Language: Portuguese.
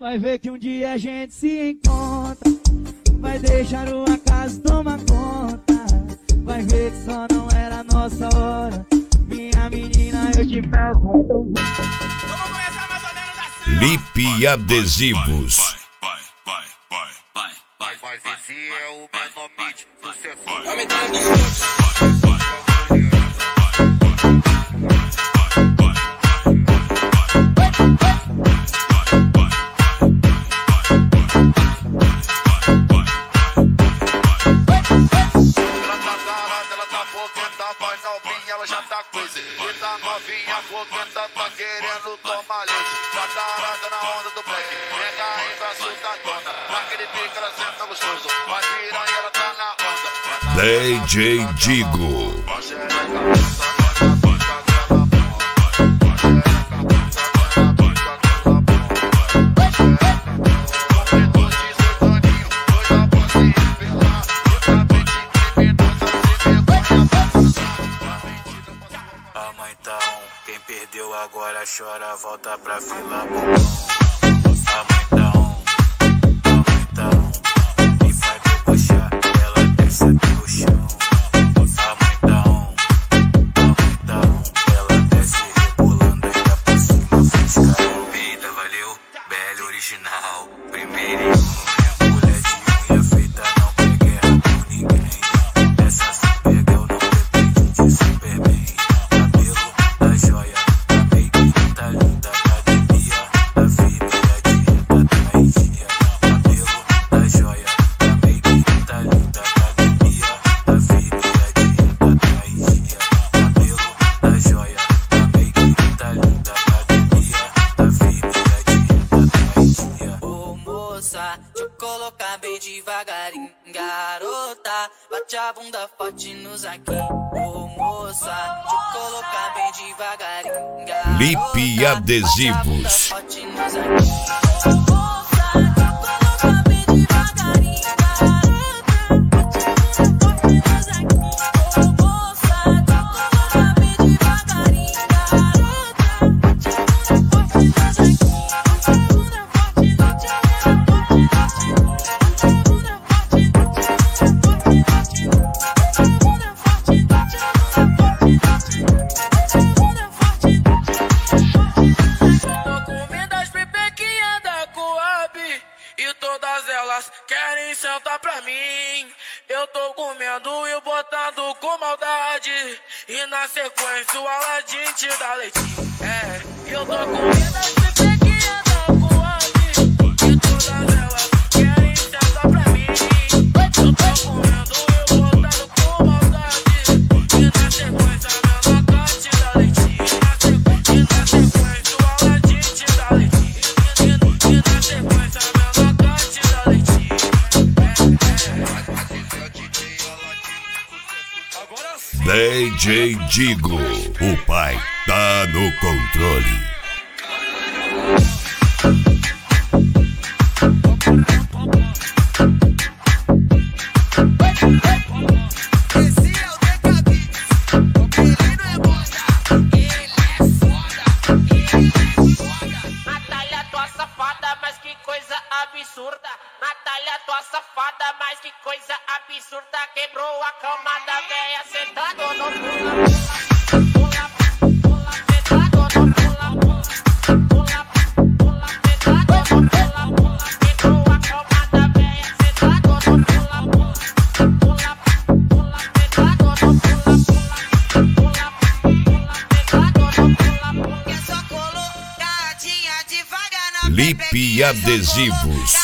Vai ver que um dia a gente se encontra. Vai deixar o acaso tomar conta. Vai ver que só não era a nossa hora. Minha menina, eu te peço. Vamos começar mais ou menos assim. Lipe Adesivos. Mas esse é o menor beat, sucesso. Ela já tá coisa, e tá novinha, foguenta, tá querendo tomar leite. Já tá arada na onda do black, pega aí pra assustadona. Naquele pique ela senta gostoso, vai virar e ela tá na onda. DJ Digo. Quem perdeu agora chora, volta pra fila. Amuitão, e vai debochar, ela desce até o chão. Amuitão, ela desce rebolando ainda por cima, fez carão. Vida valeu, belo original, primeiro e único, mulher de unha feita, não quer guerra com ninguém. Essa se pega, eu não depende de Superman. Joia, a make tá linda, academia, a firme, a dieta da higia. Cabelo da joia, a make tá linda, academia, a firme, a dieta da higia. Cabelo da joia, a make tá linda, academia, a firme, a dieta da higia. Ô moça, deixa eu colocar bem devagarinho, garota, bate a bunda forte nos aqui. Ô moça, deixa eu colocar bem devagarinho, garota, Lipe Adesivos. forte nos aqui. Ô moça, deixa eu colocar bem devagarinho, garota, bate a bunda forte nos aqui. Ô moça, deixa eu colocar bem devagarinho, garota, bate a bunda forte nos aqui. Bate a bunda forte, bate a bunda forte, bate a bunda forte, bate a bunda forte, bate a bunda forte, bate a Tô comendo as bebê que anda com a Bi, e todas elas querem sentar pra mim. Eu tô comendo e botando com maldade, e na sequência o Aladim te dá leitinho. É, eu tô comendo as bebê que anda com a Bi, e todas elas querem sentar pra mim. Eu tô comendo e botando com maldade, e na sequência a menor te dá leitinho. E na sequência o Aladim te dá leitinho. E na sequência a menor te dá leitinho. DJ Digo. O pai tá no controle. Natália, tua safada, mas que coisa absurda. Natália, tua safada, mas que coisa absurda. Quebrou a cama da véia, sentado no pula, pula, sentado no pula, pula, sentado no pula. Quebrou a cama da véia, sentado no pula, pula, sentado no pula, sentado no pula. Que só colocadinha devagar na Lipe Adesivos.